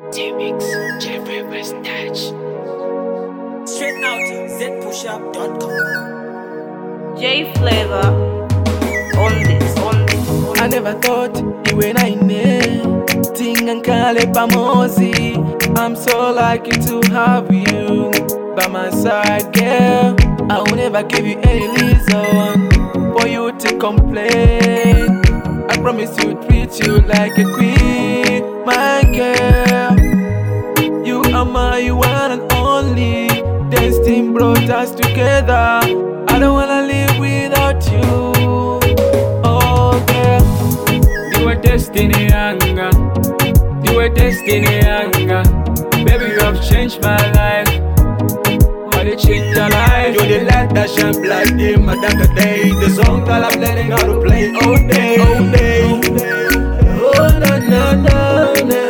T-Mix, Jeffrey Mustache. Straight out zpushup.com. J Flavor on this. I never thought you were ting and kale pamozi. I'm so lucky to have you by my side, girl. I will never give you any reason for you to complain. I promise you treat you like a queen, my girl. You are my one and only. Destiny brought us together. I don't wanna live without you. Oh girl, you are destiny, Anga. You are destiny, Anga. Baby, you have changed my life. How you change your life? you're the light that shine bright in my darker day. The song that I'm learning how to play all day, all day. Oh na na na na.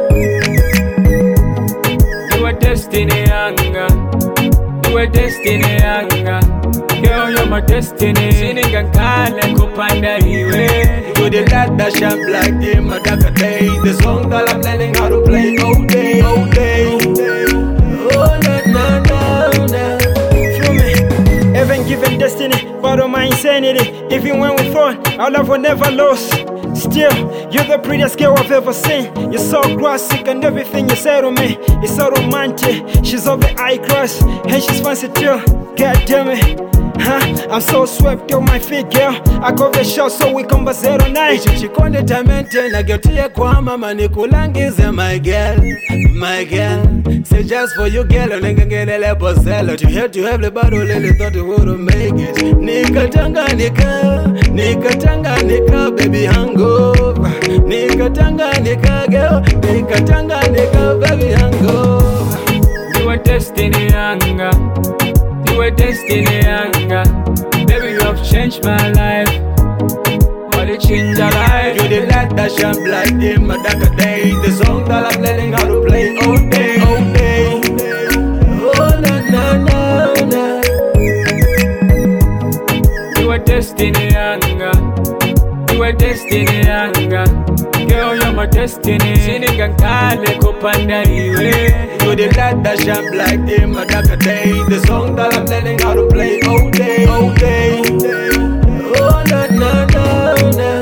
You are destiny, Anga. You are destiny, Anga. Girl, you're my destiny. Sininga kale kupanda iwe. You're the light that shine bright in my darker day. The song that I'm learning how to play all day, all day. Oh na na na na. Feel me? Heaven given destiny, part of my insanity. Even when we fought, our love will never lose. Still, you're the prettiest girl I've ever seen. You're so classic and everything you say to me is so romantic. She's of the eye cross and she's fancy too. God damn it. I'm so swept on my feet, girl. I cover shot so we come back 09. Chikonde tamente na gyotie kwa mama nikulangize my girl, my girl. Say just for you girl, onengengelele poselo. To hear to everybody really thought you wouldn't make it. Nikatanganika, baby hangover. Nikatanganika, girl. Nikatanganika, baby hangover. You are destiny, Anga. You are destiny, Anga. Baby, you have changed my life. How you change your life? You're the light that shine bright in my darker day. The song that I'm learning how to play all day, all day. Oh na na na na. You are destiny, Anga. You are destiny, Anga. Girl, you're my destiny. Sininga kale kupanda iwe. You're the light that shine bright in my darker day. The song that I'm learning how to play all day, all day. Oh na na na na.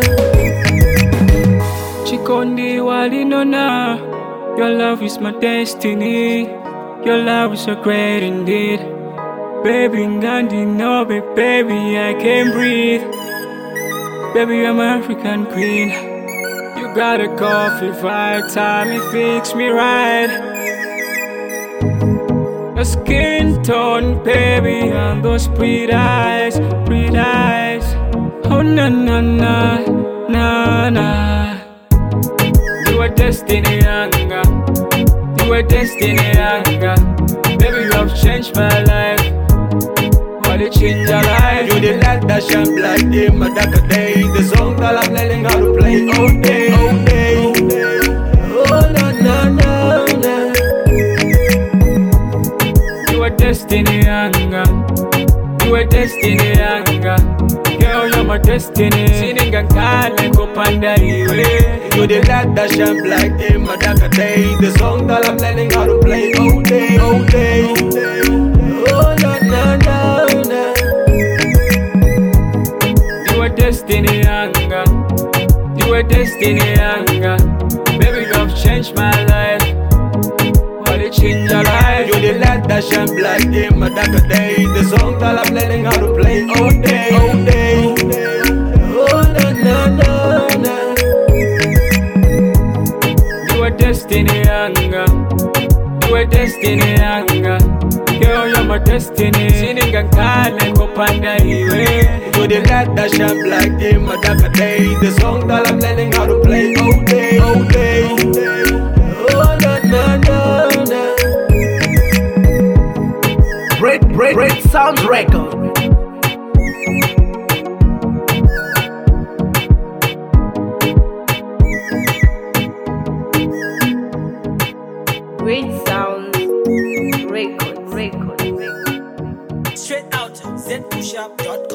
Chikondi walinona. Your love is my destiny. Your love is so great indeed. Baby, Ngandi no, baby, I can't breathe. Baby, you're my African queen. You got a coffee right time, it fix me right. Your skin tone, baby, and those pretty eyes, pretty eyes. Oh na na na, na na. You are destiny, Anga. You are destiny, Anga. Baby, you have changed my life. How you change your life? You're the light that shine bright in my darker day. The song that I'm learning how to play all day, all day. Oh na na na na. You are destiny, Anga. You are destiny, Anga. Girl, you're my destiny. Sininga kale kupanda iwe. You're the light that shine bright in my darker day. The song that I'm learning how to play all day, all day. Oh na na na na. You are destiny, Anga. You are destiny, Anga. Baby, you have changed my life. How you change your life? You're the light that shine bright in my darker day. The song that I'm learning how to play all day, all day. Oh na na na na. You are destiny, Anga. You are destiny, Anga. Girl, you're my destiny. Sininga kale kupanda iwe. You're the light that shine bright in my darker day. The song that I'm learning how to play all day, all day. Oh na na na na. Great sound record. Great sound record. Straight out zpushup.com.